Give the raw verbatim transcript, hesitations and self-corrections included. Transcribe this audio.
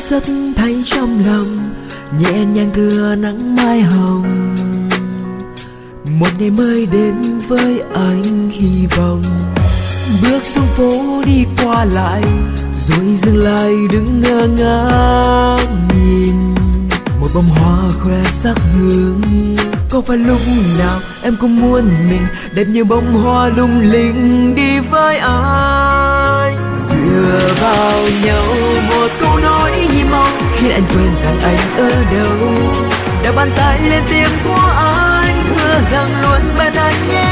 giấc thấy trong lòng nhẹ nhàng tựa nắng mai hồng. Một ngày mới đến với anh hy vọng, bước xuống phố đi qua lại rồi dừng lại đứng ngơ ngác nhìn một bông hoa khoe sắc hương. Có phải lúc nào em cũng muốn mình đẹp như bông hoa lung linh đi với anh, dựa vào nhau một câu nói hi mong khiến anh quên rằng anh ở đâu. Đeo bàn tay lên tim của anh hứa rằng luôn bên anh nhé.